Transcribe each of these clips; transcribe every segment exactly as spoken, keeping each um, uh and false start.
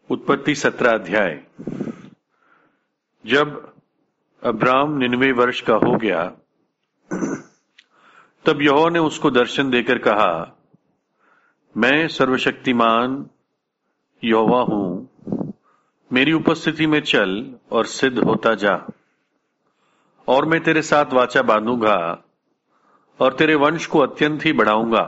उत्पत्ति सत्रह अध्याय। जब अब्राम निन्वे वर्ष का हो गया, तब यहोवा ने उसको दर्शन देकर कहा, मैं सर्वशक्तिमान यहोवा हूं, मेरी उपस्थिति में चल और सिद्ध होता जा, और मैं तेरे साथ वाचा बांधूंगा और तेरे वंश को अत्यंत ही बढ़ाऊंगा।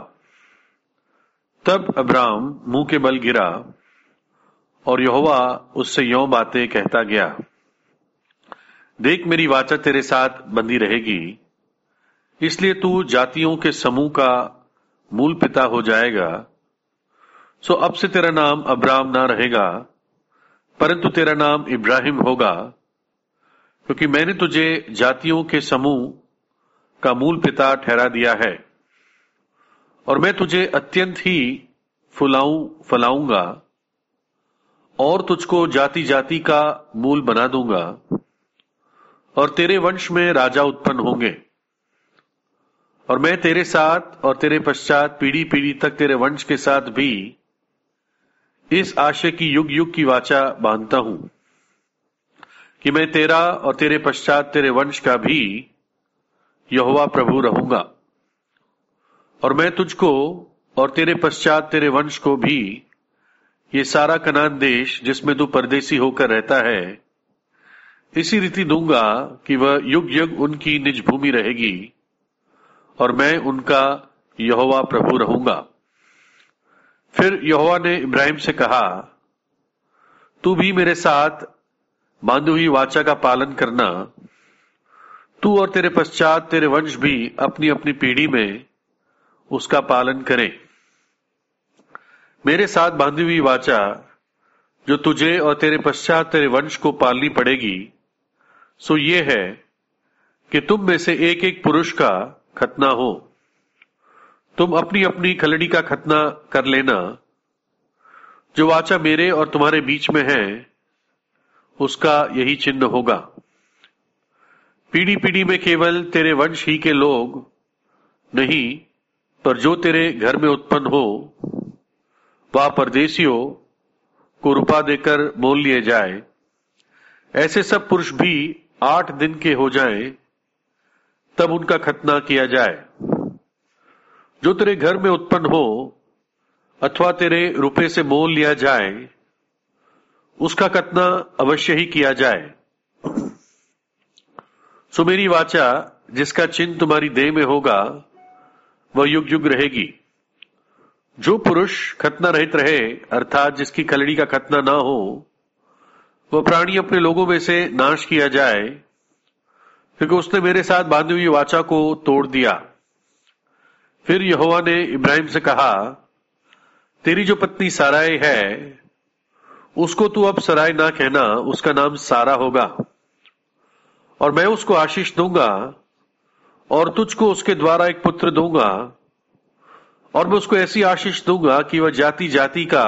तब अब्राम मुंह के बल गिरा और यहोवा उससे यों बातें कहता गया, देख मेरी वाचा तेरे साथ बंधी रहेगी, इसलिए तू जातियों के समूह का मूल पिता हो जाएगा। सो अब से तेरा नाम अब्राम ना रहेगा, परंतु तेरा नाम इब्राहिम होगा, क्योंकि मैंने तुझे जातियों के समूह का मूल पिता ठहरा दिया है, और मैं तुझे अत्यंत ही फुलाऊं फलाऊंगा और तुझको जाति जाति का मूल बना दूंगा, और तेरे वंश में राजा उत्पन्न होंगे। और मैं तेरे साथ और तेरे पश्चात पीढ़ी पीढ़ी तक तेरे वंश के साथ भी इस आशय की युग युग की वाचा बांधता हूं कि मैं तेरा और तेरे पश्चात तेरे वंश का भी यहोवा प्रभु रहूंगा। और मैं तुझको और तेरे पश्चात तेरे वंश को भी ये सारा कनान देश जिसमें तू परदेसी होकर रहता है, इसी रीति दूंगा कि वह युग युग उनकी निज भूमि रहेगी, और मैं उनका यहोवा प्रभु रहूंगा। फिर यहोवा ने इब्राहिम से कहा, तू भी मेरे साथ बांधी हुई वाचा का पालन करना, तू और तेरे पश्चात तेरे वंश भी अपनी अपनी पीढ़ी में उसका पालन करें। मेरे साथ बांधी हुई वाचा जो तुझे और तेरे पश्चात तेरे वंश को पालनी पड़ेगी, सो ये है कि तुम में से एक एक पुरुष का खतना हो। तुम अपनी अपनी खलड़ी का खतना कर लेना। जो वाचा मेरे और तुम्हारे बीच में है, उसका यही चिन्ह होगा। पीढ़ी पीढ़ी में केवल तेरे वंश ही के लोग नहीं, पर जो तेरे घर में उत्पन्न हो, वह परदेशियों को रुपा देकर मोल लिए जाए। ऐसे सब पुरुष भी आठ दिन के हो जाएं, तब उनका खतना किया जाए। जो तेरे घर में उत्पन्न हो अथवा तेरे रुपए से मोल लिया जाए, उसका खतना अवश्य ही किया जाए। सो मेरी वाचा जिसका चिन्ह तुम्हारी देह में होगा, वह युग युग रहेगी। जो पुरुष खतना रहित रहे, अर्थात जिसकी खलड़ी का खतना ना हो, वह प्राणी अपने लोगों में से नाश किया जाए, क्योंकि उसने मेरे साथ बांधी हुई वाचा को तोड़ दिया। फिर यहोवा ने इब्राहिम से कहा, तेरी जो पत्नी साराई है, उसको तू अब सराय ना कहना, उसका नाम सारा होगा। और मैं उसको आशीष दूंगा और तुझको उसके द्वारा एक पुत्र दूंगा, और मैं उसको ऐसी आशीष दूंगा कि वह जाति जाति का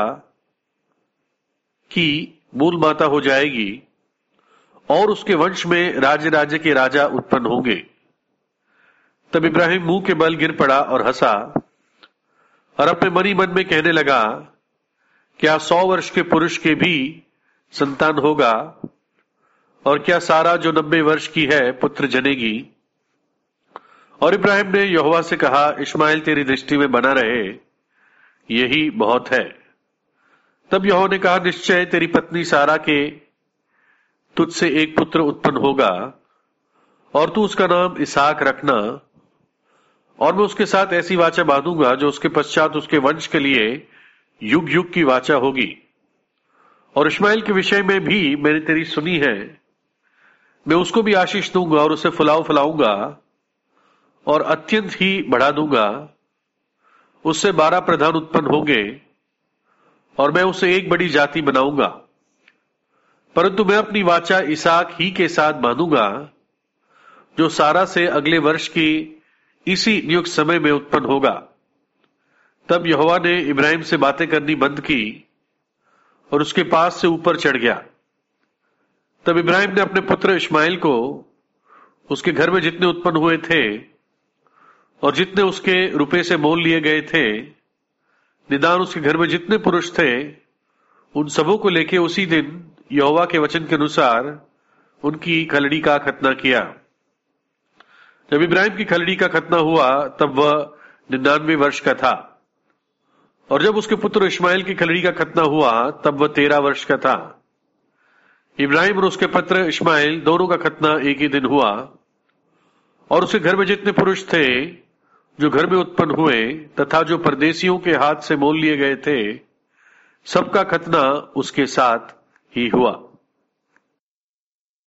की मूल माता हो जाएगी, और उसके वंश में राज्य राज्य के राजा उत्पन्न होंगे। तब इब्राहिम मुंह के बल गिर पड़ा और हंसा, और अपने मनी मन में कहने लगा, क्या सौ वर्ष के पुरुष के भी संतान होगा, और क्या सारा जो नब्बे वर्ष की है पुत्र जनेगी। और इब्राहिम ने यहोवा से कहा, इश्माएल तेरी दृष्टि में बना रहे, यही बहुत है। तब यहोवा ने कहा, निश्चय तेरी पत्नी सारा के तुझसे एक पुत्र उत्पन्न होगा, और तू उसका नाम इसहाक रखना, और मैं उसके साथ ऐसी वाचा बांधूंगा जो उसके पश्चात उसके वंश के लिए युग युग की वाचा होगी। और इश्माएल के विषय में भी मैंने तेरी सुनी है, मैं उसको भी आशीष दूंगा और उसे फुलाऊ फुलाऊंगा और अत्यंत ही बढ़ा दूंगा। उससे बारह प्रधान उत्पन्न होंगे, और मैं उसे एक बड़ी जाति बनाऊंगा। परंतु मैं अपनी वाचा इसहाक ही के साथ बांधूंगा, जो सारा से अगले वर्ष की इसी नियुक्त समय में उत्पन्न होगा। तब यहोवा ने इब्राहिम से बातें करनी बंद की और उसके पास से ऊपर चढ़ गया। तब इब्राहिम ने अपने पुत्र इश्माएल को उसके घर में जितने उत्पन्न हुए थे और जितने उसके रुपए से मोल लिए गए थे, निदान उसके घर में जितने पुरुष थे, उन सबों को लेके उसी दिन यहोवा के वचन के अनुसार उनकी खलड़ी का खतना किया। जब इब्राहिम की खलड़ी का खतना हुआ तब वह निन्यानवे वर्ष का था, और जब उसके पुत्र इस्माइल की खलड़ी का खतना हुआ तब वह तेरह वर्ष का था। इब्राहिम और उसके पुत्र इस्माइल दोनों का खतना एक ही दिन हुआ, और उसके घर में जितने पुरुष थे जो घर में उत्पन्न हुए तथा जो परदेशियों के हाथ से मोल लिए गए थे, सबका खतना उसके साथ ही हुआ।